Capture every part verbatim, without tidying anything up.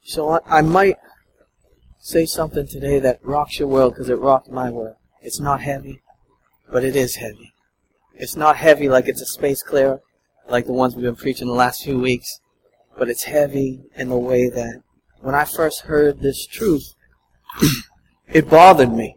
So I, I might say something today that rocks your world because it rocked my world. It's not heavy, but it is heavy. It's not heavy like it's a space clearer, like the ones we've been preaching the last few weeks, but it's heavy in the way that when I first heard this truth, it bothered me.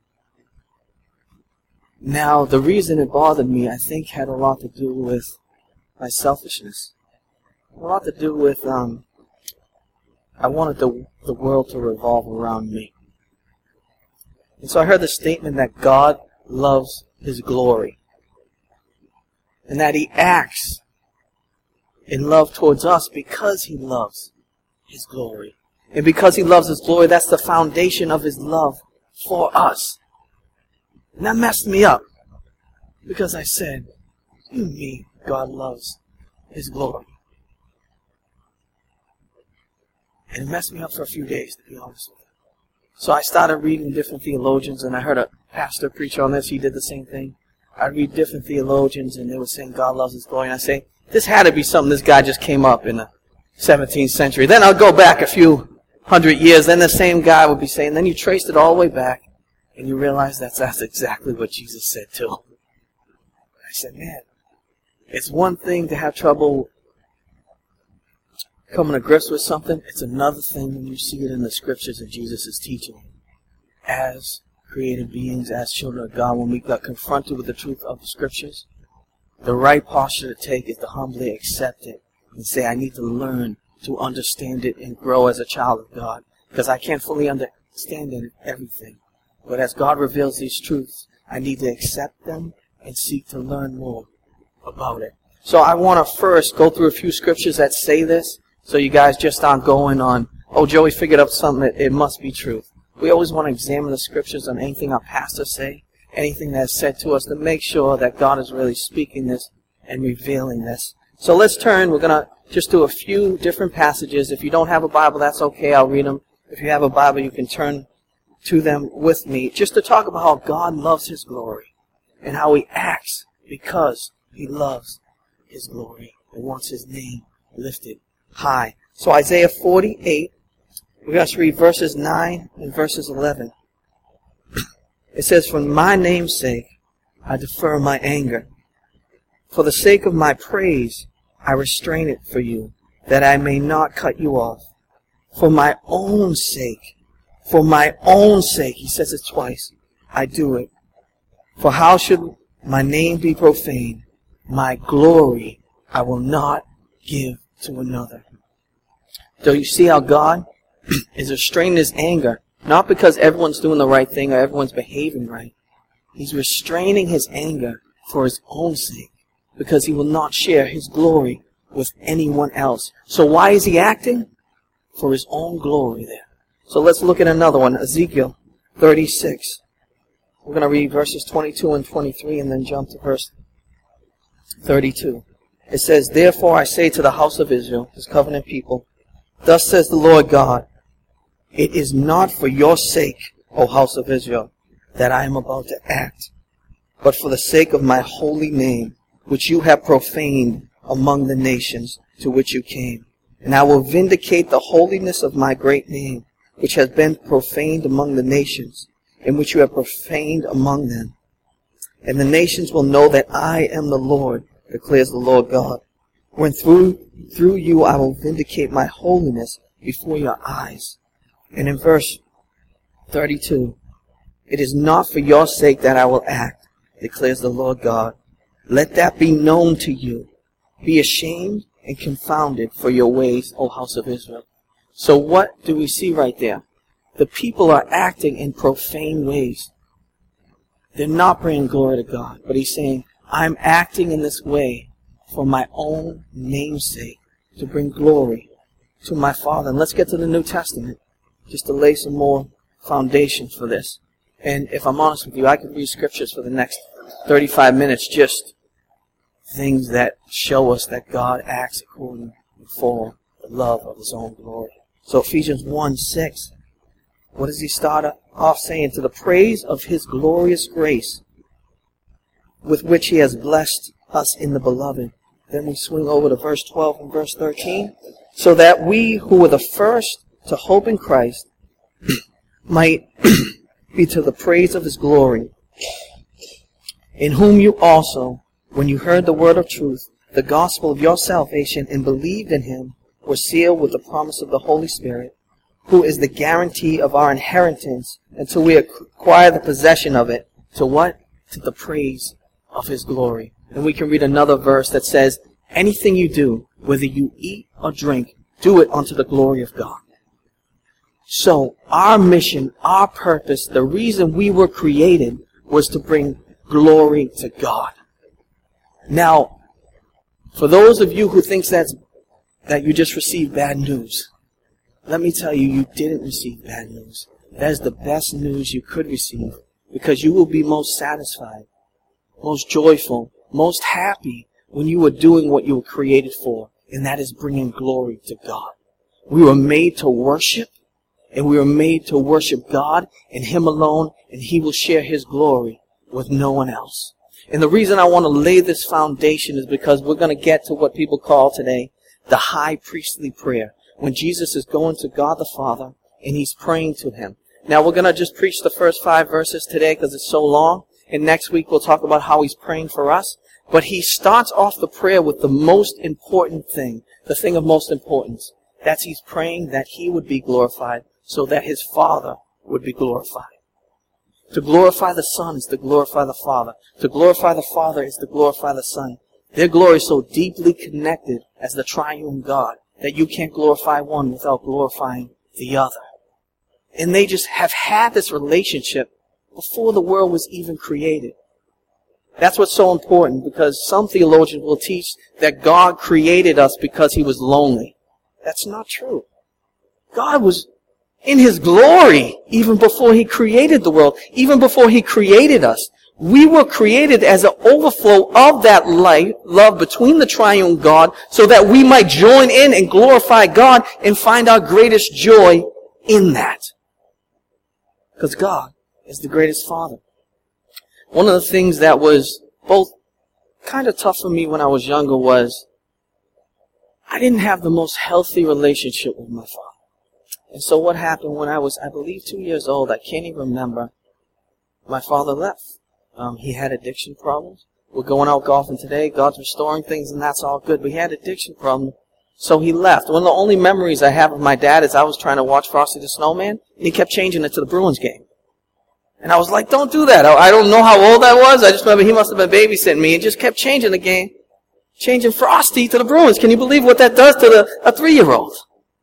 Now, the reason it bothered me, I think, had a lot to do with my selfishness. A lot to do with, um, I wanted the, the world to revolve around me. And so I heard the statement that God loves His glory. And that He acts in love towards us because He loves His glory. And because He loves His glory, that's the foundation of His love for us. And that messed me up. Because I said, you mean God loves His glory? And it messed me up for a few days, to be honest with you. So I started reading different theologians, and I heard a pastor preach on this. He did the same thing. I read different theologians, and they were saying God loves His glory. And I say, this had to be something this guy just came up in the seventeenth century. Then I'll go back a few hundred years, then the same guy would be saying, then you traced it all the way back, and you realize that's, that's exactly what Jesus said too. I said, man, it's one thing to have trouble coming to grips with something. It's another thing when you see it in the scriptures that Jesus is teaching. As created beings, as children of God, when we got confronted with the truth of the scriptures, the right posture to take is to humbly accept it and say, I need to learn to understand it and grow as a child of God, because I can't fully understand everything. But as God reveals these truths, I need to accept them and seek to learn more about it. So I want to first go through a few scriptures that say this, so you guys just aren't going on, oh, Joey figured out something, it, it must be truth. We always want to examine the scriptures on anything our pastors say, anything that's said to us, to make sure that God is really speaking this and revealing this. So let's turn. We're going to just do a few different passages. If you don't have a Bible, that's okay. I'll read them. If you have a Bible, you can turn to them with me, just to talk about how God loves His glory and how He acts because He loves His glory and wants His name lifted high. So Isaiah forty-eight, we're going to read verses nine and verses eleven. It says, for my name's sake, I defer my anger. For the sake of my praise, I restrain it for you, that I may not cut you off. For my own sake, for my own sake, he says it twice, I do it. For how should my name be profaned? My glory I will not give to another. So you see how God is restraining His anger, not because everyone's doing the right thing or everyone's behaving right. He's restraining His anger for His own sake, because He will not share His glory with anyone else. So why is He acting? For His own glory there. So let's look at another one, Ezekiel thirty-six. We're going to read verses twenty-two and twenty-three and then jump to verse thirty-two. It says, therefore I say to the house of Israel, His covenant people, thus says the Lord God, it is not for your sake, O house of Israel, that I am about to act, but for the sake of my holy name, which you have profaned among the nations to which you came. And I will vindicate the holiness of my great name, which has been profaned among the nations, and which you have profaned among them. And the nations will know that I am the Lord, declares the Lord God, when through through you I will vindicate my holiness before your eyes. And in verse thirty-two, it is not for your sake that I will act, declares the Lord God. Let that be known to you. Be ashamed and confounded for your ways, O house of Israel. So what do we see right there? The people are acting in profane ways. They're not bringing glory to God, but He's saying, I'm acting in this way for my own name's sake, to bring glory to my Father. And let's get to the New Testament, just to lay some more foundation for this. And if I'm honest with you, I could read scriptures for the next thirty-five minutes, just things that show us that God acts according for the love of His own glory. So Ephesians one six, what does he start off saying? To the praise of His glorious grace, with which He has blessed us in the beloved. Then we swing over to verse twelve and verse thirteen. So that we who were the first to hope in Christ might be to the praise of his glory, in whom you also, when you heard the word of truth, the gospel of your salvation, and believed in him, were sealed with the promise of the Holy Spirit, who is the guarantee of our inheritance until we acquire the possession of it. To what? To the praise of his glory. And we can read another verse that says, anything you do, whether you eat or drink, do it unto the glory of God. So our mission, our purpose, the reason we were created was to bring glory to God. Now, for those of you who thinks that's, that you just received bad news, let me tell you, you didn't receive bad news. That is the best news you could receive, because you will be most satisfied, most joyful, most happy when you are doing what you were created for, and that is bringing glory to God. We were made to worship, and we were made to worship God and him alone, and he will share his glory with no one else. And the reason I want to lay this foundation is because we're going to get to what people call today the high priestly prayer, when Jesus is going to God the Father and he's praying to him. Now we're going to just preach the first five verses today because it's so long, and next week we'll talk about how he's praying for us. But he starts off the prayer with the most important thing, the thing of most importance. That's he's praying that he would be glorified so that his Father would be glorified. To glorify the Son is to glorify the Father. To glorify the Father is to glorify the Son. Their glory is so deeply connected as the triune God that you can't glorify one without glorifying the other. And they just have had this relationship before the world was even created. That's what's so important, because some theologians will teach that God created us because he was lonely. That's not true. God was in his glory even before he created the world, even before he created us. We were created as an overflow of that light, love between the triune God, so that we might join in and glorify God and find our greatest joy in that. Because God is the greatest Father. One of the things that was both kind of tough for me when I was younger was I didn't have the most healthy relationship with my father. And so what happened when I was, I believe, two years old, I can't even remember, my father left. Um, he had addiction problems. We're going out golfing today. God's restoring things, and that's all good. But he had addiction problems, so he left. One of the only memories I have of my dad is I was trying to watch Frosty the Snowman, and he kept changing it to the Bruins game. And I was like, don't do that. I don't know how old I was. I just remember he must have been babysitting me and just kept changing the game, changing Frosty to the Bruins. Can you believe what that does to the, a three-year-old?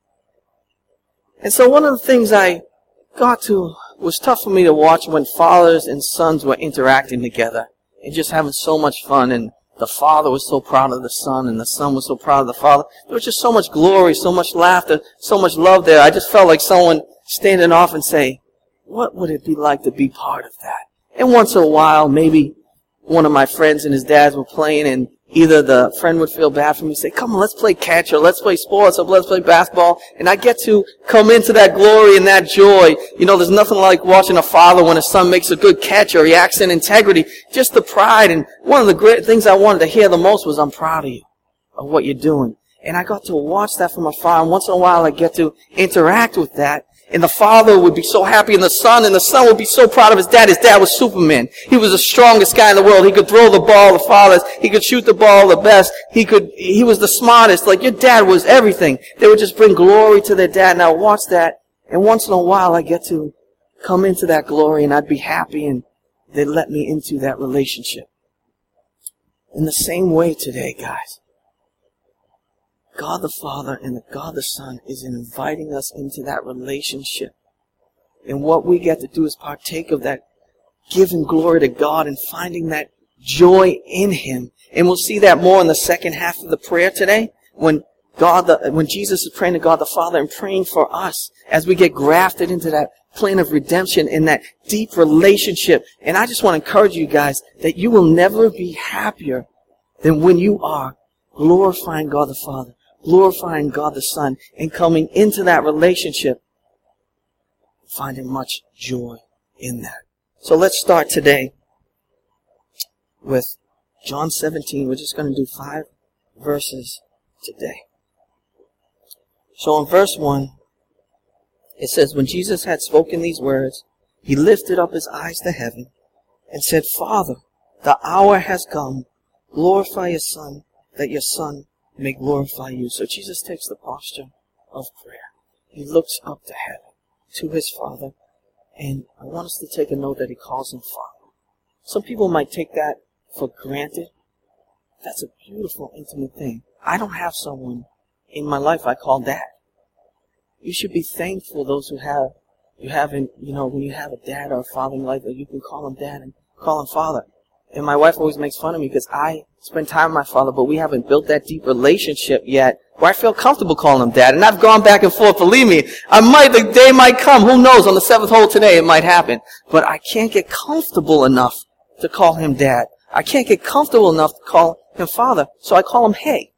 And so one of the things I got to was tough for me to watch when fathers and sons were interacting together and just having so much fun. And the father was so proud of the son, and the son was so proud of the father. There was just so much glory, so much laughter, so much love there. I just felt like someone standing off and say, what would it be like to be part of that? And once in a while, maybe one of my friends and his dads were playing, and either the friend would feel bad for me and say, come on, let's play catch, or let's play sports, or let's play basketball. And I get to come into that glory and that joy. You know, there's nothing like watching a father when his son makes a good catch or he acts in integrity. Just the pride. And one of the great things I wanted to hear the most was, I'm proud of you, of what you're doing. And I got to watch that from afar. And once in a while, I get to interact with that. And the father would be so happy, and the son, and the son would be so proud of his dad. His dad was Superman. He was the strongest guy in the world. He could throw the ball the farthest. He could shoot the ball the best. He could, he was the smartest. Like, your dad was everything. They would just bring glory to their dad. And I watch that, and once in a while I get to come into that glory, and I'd be happy, and they'd let me into that relationship. In the same way today, guys, God the Father and the God the Son is inviting us into that relationship. And what we get to do is partake of that, giving glory to God and finding that joy in him. And we'll see that more in the second half of the prayer today, when God, the, when Jesus is praying to God the Father and praying for us as we get grafted into that plan of redemption in that deep relationship. And I just want to encourage you guys that you will never be happier than when you are glorifying God the Father, glorifying God the Son, and coming into that relationship, finding much joy in that. So let's start today with John seventeen. We're just going to do five verses today. So in verse one, It says, when Jesus had spoken these words, he lifted up his eyes to heaven and said, Father, the hour has come. Glorify your Son, that your Son may glorify you. So Jesus takes the posture of prayer. He looks up to heaven, to his Father, and I want us to take a note that he calls him Father. Some people might take that for granted. That's a beautiful, intimate thing. I don't have someone in my life I call Dad. You should be thankful, those who have, you haven't, you know, when you have a dad or a father in life, that you can call him Dad and call him Father. And my wife always makes fun of me because I spend time with my father, but we haven't built that deep relationship yet where I feel comfortable calling him Dad. And I've gone back and forth. Believe me, I might, the day might come. Who knows? On the seventh hole today, it might happen. But I can't get comfortable enough to call him Dad. I can't get comfortable enough to call him Father, so I call him Hey.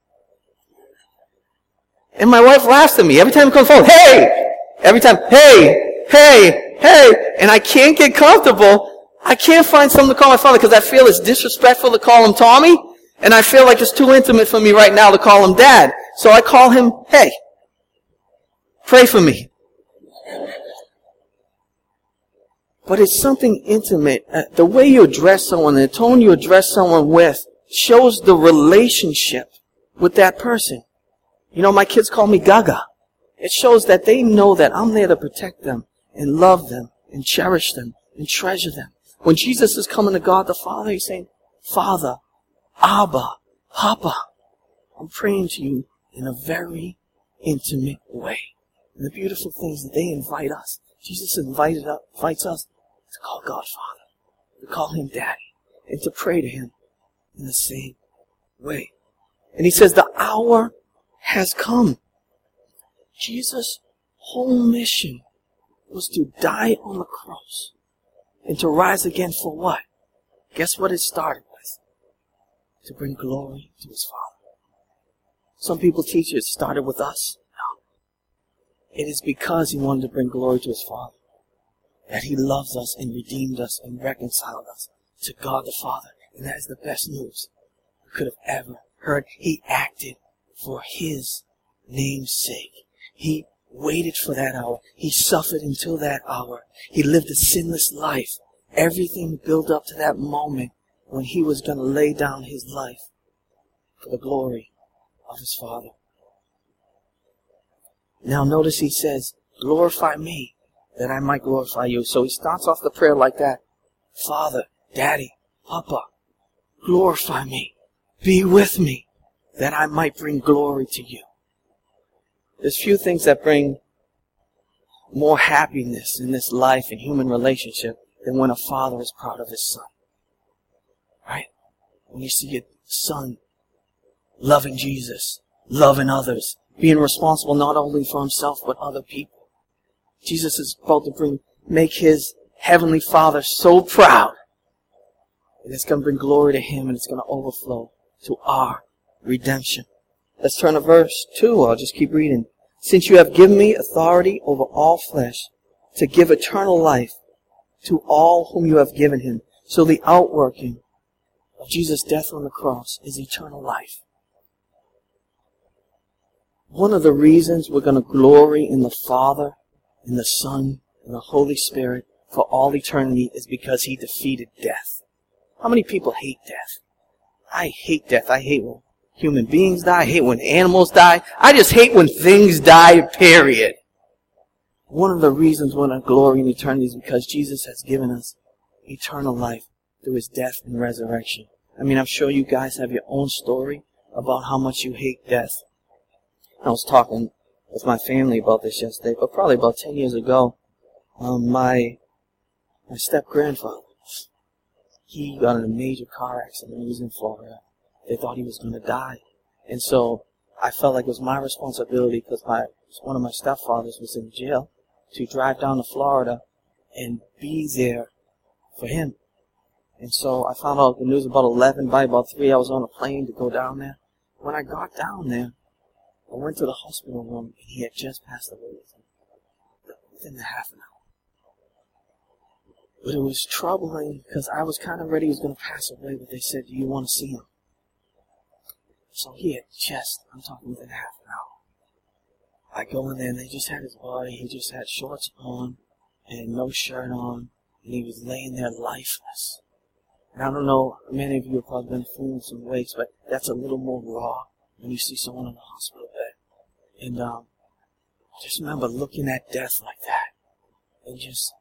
And my wife laughs at me every time he comes home. Hey! Every time, hey, hey, hey. And I can't get comfortable. I can't find something to call my father because I feel it's disrespectful to call him Tommy. And I feel like it's too intimate for me right now to call him Dad. So I call him, Hey. Pray for me. But it's something intimate. Uh, the way you address someone, the tone you address someone with shows the relationship with that person. You know, my kids call me Gaga. It shows that they know that I'm there to protect them and love them and cherish them and treasure them. When Jesus is coming to God the Father, he's saying, Father, Abba, Papa, I'm praying to you in a very intimate way. And the beautiful thing is that they invite us. Jesus invited us, invites us to call God Father, to call him Daddy, and to pray to him in the same way. And he says, the hour has come. Jesus' whole mission was to die on the cross and to rise again for what? Guess what it started with? To bring glory to his Father. Some people teach it started with us. No. It is because he wanted to bring glory to his Father that he loves us and redeemed us and reconciled us to God the Father. And that is the best news we could have ever heard. He acted for his name's sake. He waited for that hour. He suffered until that hour. He lived a sinless life. Everything built up to that moment when he was going to lay down his life for the glory of his Father. Now notice he says, glorify me that I might glorify you. So he starts off the prayer like that. Father, Daddy, Papa, glorify me. Be with me that I might bring glory to you. There's few things that bring more happiness in this life and human relationship than when a father is proud of his son. Right? When you see your son loving Jesus, loving others, being responsible not only for himself but other people. Jesus is about to bring, make his heavenly Father so proud that it's going to bring glory to him and it's going to overflow to our redemption. Let's turn to verse two. I'll just keep reading. Since you have given me authority over all flesh to give eternal life to all whom you have given him. So the outworking of Jesus' death on the cross is eternal life. One of the reasons we're going to glory in the Father, in the Son, and the Holy Spirit for all eternity is because he defeated death. How many people hate death? I hate death. I hate when human beings die. I hate when animals die. I just hate when things die, period. One of the reasons we're going to glory in eternity is because Jesus has given us eternal life through his death and resurrection. I mean, I'm sure you guys have your own story about how much you hate death. I was talking with my family about this yesterday, but probably about ten years ago, um, my my step-grandfather, he got in a major car accident. He was in Florida. They thought he was going to die. And so I felt like it was my responsibility, because my one of my stepfathers was in jail, to drive down to Florida and be there for him. And so I found out the news about eleven. By about three, I was on a plane to go down there. When I got down there, I went to the hospital room, and he had just passed away within the half an hour. But it was troubling because I was kind of ready he was going to pass away, but they said, do you want to see him? So he had just, I'm talking within half an hour. I go in there and they just had his body. He just had shorts on and no shirt on. And he was laying there lifeless. And I don't know, many of you have probably been through some wakes, but that's a little more raw when you see someone in the hospital bed. And um, I just remember looking at death like that and just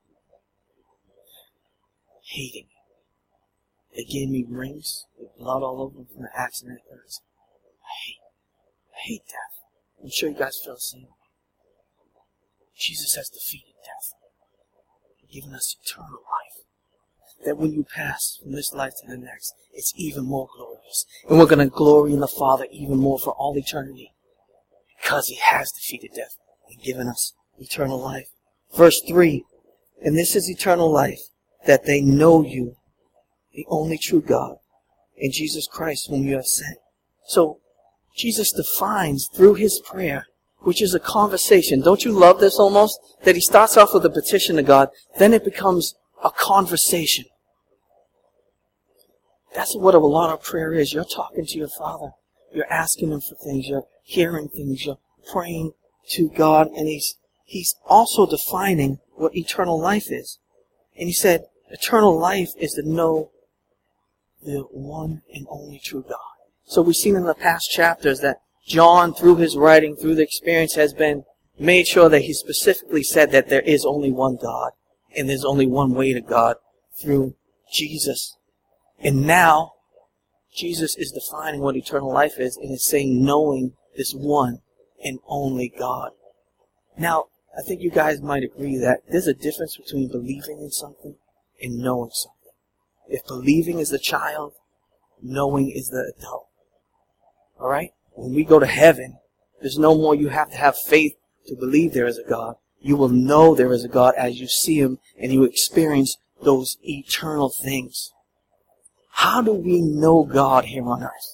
hating it. It gave me rings with blood all over from the accident. I hate, I hate death. I'm sure you guys feel the same. Jesus has defeated death, giving us eternal life. That when you pass from this life to the next, it's even more glorious. And we're going to glory in the Father even more for all eternity. Because He has defeated death and given us eternal life. Verse three, and this is eternal life, that they know you, the only true God, and Jesus Christ whom you have sent. So, Jesus defines through His prayer, which is a conversation. Don't you love this almost? That He starts off with a petition to God, then it becomes a conversation. That's what a lot of prayer is. You're talking to your Father. You're asking Him for things. You're hearing things. You're praying to God. And He's He's also defining what eternal life is. And He said, eternal life is to know the one and only true God. So we've seen in the past chapters that John, through his writing, through the experience, has been made sure that he specifically said that there is only one God. And there's only one way to God, through Jesus. And now, Jesus is defining what eternal life is, and is saying knowing this one and only God. Now, I think you guys might agree that there's a difference between believing in something and knowing something. If believing is the child, knowing is the adult. Alright? When we go to heaven, there's no more you have to have faith to believe there is a God. You will know there is a God as you see Him and you experience those eternal things. How do we know God here on earth?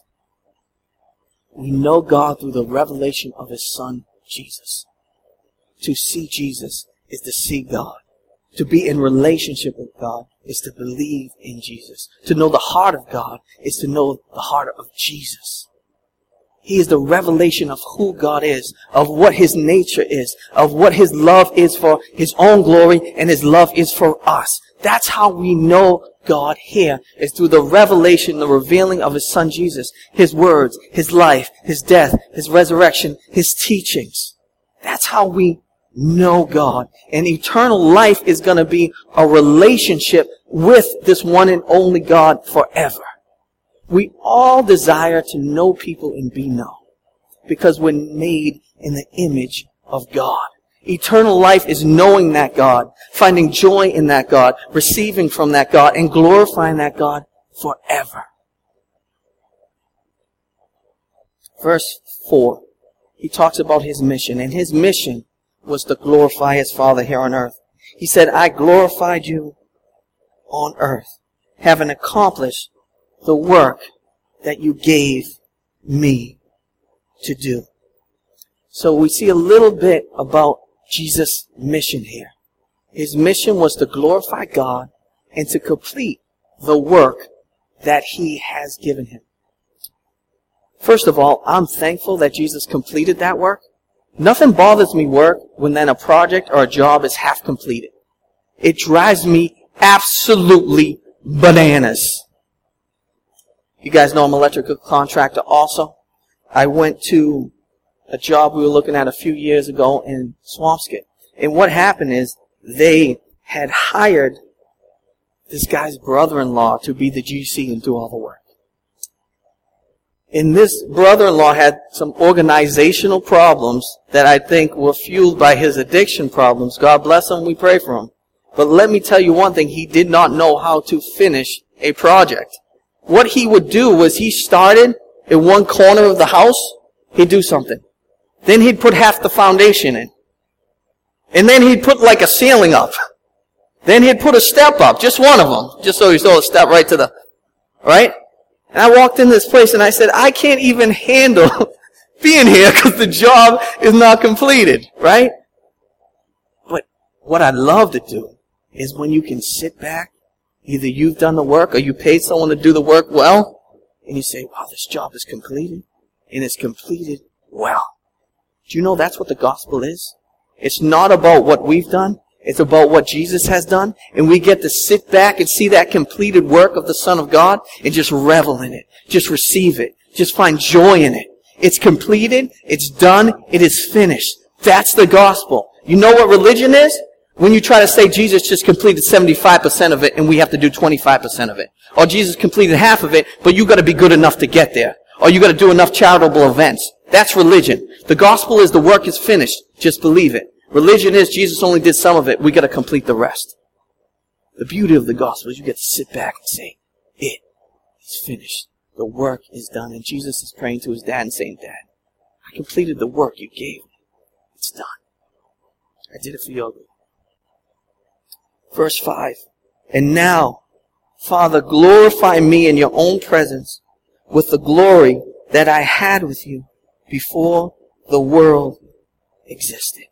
We know God through the revelation of His Son, Jesus. To see Jesus is to see God. To be in relationship with God is to believe in Jesus. To know the heart of God is to know the heart of Jesus. He is the revelation of who God is, of what His nature is, of what His love is for His own glory and His love is for us. That's how we know God here, is through the revelation, the revealing of His Son Jesus, His words, His life, His death, His resurrection, His teachings. That's how we know God. And eternal life is going to be a relationship with this one and only God forever. We all desire to know people and be known because we're made in the image of God. Eternal life is knowing that God, finding joy in that God, receiving from that God, and glorifying that God forever. Verse four, he talks about His mission, and His mission was to glorify His Father here on earth. He said, I glorified you on earth, having accomplished the work that you gave me to do. So we see a little bit about Jesus' mission here. His mission was to glorify God and to complete the work that He has given Him. First of all, I'm thankful that Jesus completed that work. Nothing bothers me work when then a project or a job is half completed. It drives me absolutely bananas. You guys know I'm an electrical contractor also. I went to a job we were looking at a few years ago in Swampscott. And what happened is they had hired this guy's brother-in-law to be the G C and do all the work. And this brother-in-law had some organizational problems that I think were fueled by his addiction problems. God bless him, we pray for him. But let me tell you one thing, he did not know how to finish a project. What he would do was he started in one corner of the house, he'd do something. Then he'd put half the foundation in. And then he'd put like a ceiling up. Then he'd put a step up, just one of them, just so you saw a step right to the, right? And I walked in this place and I said, I can't even handle being here because the job is not completed, right? But what I love to do is when you can sit back, either you've done the work or you paid someone to do the work well, and you say, wow, this job is completed, and it's completed well. Do you know that's what the gospel is? It's not about what we've done. It's about what Jesus has done. And we get to sit back and see that completed work of the Son of God and just revel in it. Just receive it. Just find joy in it. It's completed. It's done. It is finished. That's the gospel. You know what religion is? When you try to say Jesus just completed seventy-five percent of it and we have to do twenty-five percent of it. Or Jesus completed half of it, but you got to be good enough to get there. Or you got to do enough charitable events. That's religion. The gospel is the work is finished. Just believe it. Religion is Jesus only did some of it. We got to complete the rest. The beauty of the gospel is you get to sit back and say, it is finished. The work is done. And Jesus is praying to his dad and saying, Dad, I completed the work you gave me. It's done. I did it for your good. Verse five. And now, Father, glorify me in your own presence with the glory that I had with you before the world existed.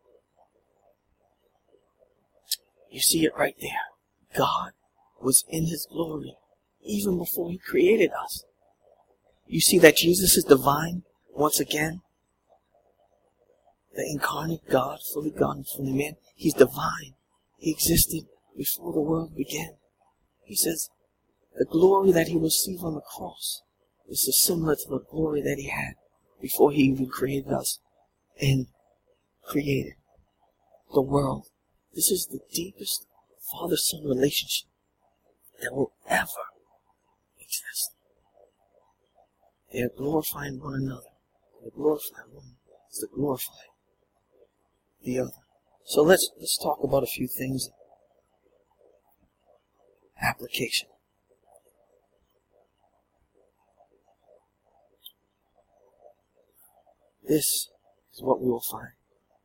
You see it right there. God was in his glory even before he created us. You see that Jesus is divine once again. The incarnate God, fully God and fully man. He's divine. He existed before the world began. He says the glory that he received on the cross is similar to the glory that he had before he even created us and created the world. This is the deepest father-son relationship that will ever exist. They are glorifying one another. They glorify one is to glorify the other. So let's let's talk about a few things. Application. This is what we will find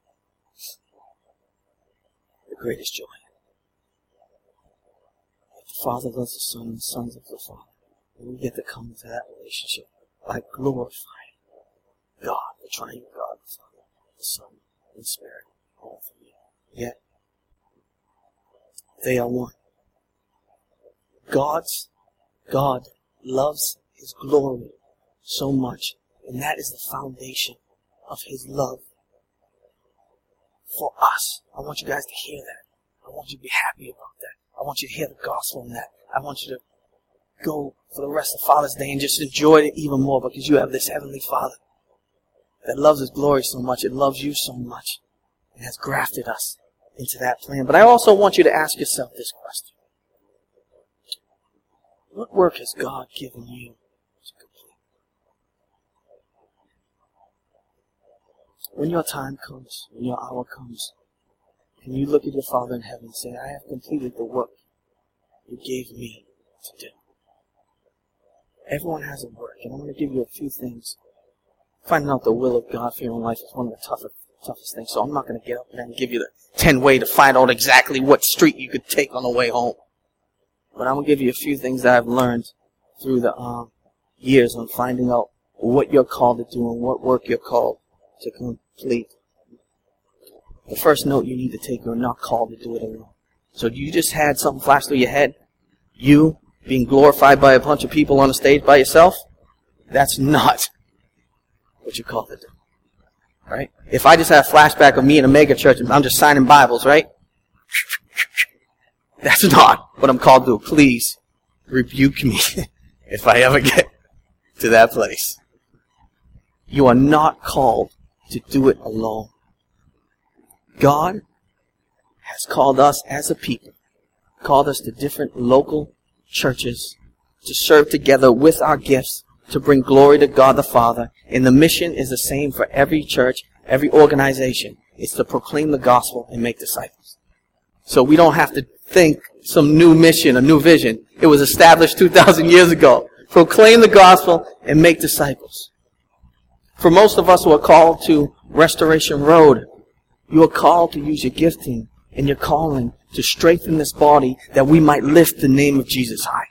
the greatest joy. The Father loves the Son, and the Son loves the Father. And we get to come into that relationship by glorifying God, the triune God, the Father, the Son, and the Spirit, all three. Yet, they are one. God's, God loves his glory so much, and that is the foundation of his love for us. I want you guys to hear that. I want you to be happy about that. I want you to hear the gospel in that. I want you to go for the rest of Father's Day and just enjoy it even more because you have this heavenly Father that loves his glory so much. It loves you so much and has grafted us into that plan. But I also want you to ask yourself this question. What work has God given you to complete? When your time comes, when your hour comes, and you look at your Father in heaven and say, I have completed the work you gave me to do. Everyone has a work, and I'm going to give you a few things. Finding out the will of God for your own life is one of the toughest, toughest things, so I'm not going to get up there and give you the ten way to find out exactly what street you could take on the way home. But I'm going to give you a few things that I've learned through the um, years on finding out what you're called to do and what work you're called to complete. The first note you need to take, you're not called to do it alone. So you just had something flash through your head, you being glorified by a bunch of people on a stage by yourself? That's not what you're called to do. Right? If I just have a flashback of me in a mega church and I'm just signing Bibles, right? That's not what I'm called to do. Please rebuke me if I ever get to that place. You are not called to do it alone. God has called us as a people, called us to different local churches to serve together with our gifts to bring glory to God the Father. And the mission is the same for every church, every organization. It's to proclaim the gospel and make disciples. So we don't have to think some new mission, a new vision. It was established two thousand years ago. Proclaim the gospel and make disciples. For most of us who are called to Restoration Road, you are called to use your gifting and your calling to strengthen this body that we might lift the name of Jesus high.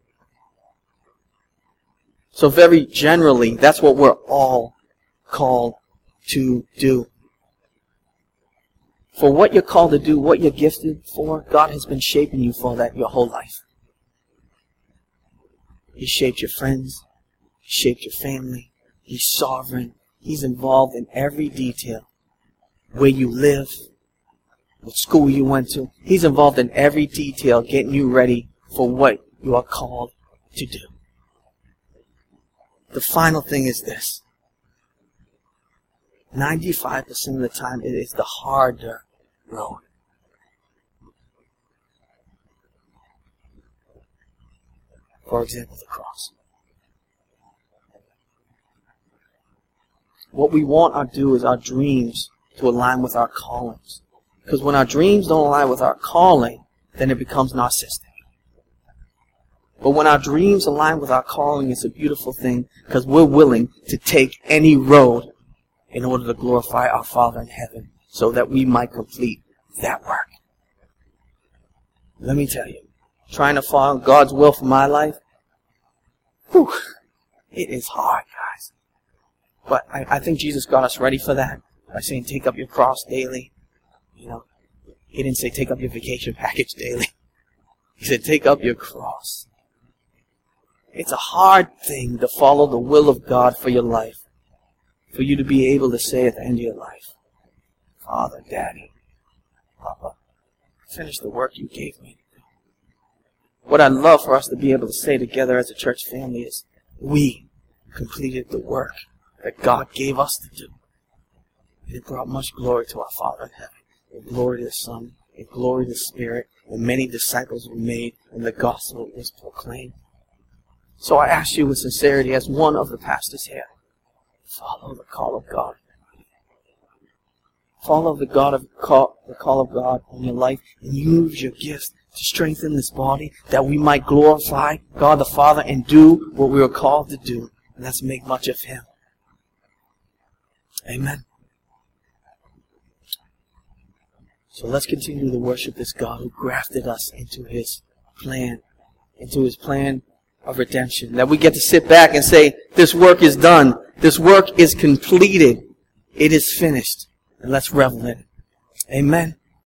So very generally, that's what we're all called to do. For what you're called to do, what you're gifted for, God has been shaping you for that your whole life. He shaped your friends. He shaped your family. He's sovereign. He's involved in every detail. Where you live, what school you went to. He's involved in every detail, getting you ready for what you are called to do. The final thing is this. ninety-five percent of the time, it is the harder road. For example, the cross. What we want to do is our dreams to align with our callings. Because when our dreams don't align with our calling, then it becomes narcissistic. But when our dreams align with our calling, it's a beautiful thing because we're willing to take any road in order to glorify our Father in heaven so that we might complete that work. Let me tell you, trying to follow God's will for my life, whew, it is hard, guys. But I, I think Jesus got us ready for that by saying, take up your cross daily. You know, he didn't say take up your vacation package daily. He said take up your cross. It's a hard thing to follow the will of God for your life. For you to be able to say at the end of your life, Father, Daddy, Papa, finish the work you gave me. What I'd love for us to be able to say together as a church family is, we completed the work that God gave us to do. It brought much glory to our Father in heaven, and glory to the Son, and glory to the Spirit, and many disciples were made, and the gospel was proclaimed. So I ask you with sincerity, as one of the pastors here, follow the call of God. Follow the God of call, the call of God in your life, and use your gifts to strengthen this body, that we might glorify God the Father and do what we were called to do, and that's make much of Him. Amen. So let's continue to worship this God who grafted us into His plan, into His plan of redemption. That we get to sit back and say, this work is done. This work is completed. It is finished. And let's revel in it. Amen.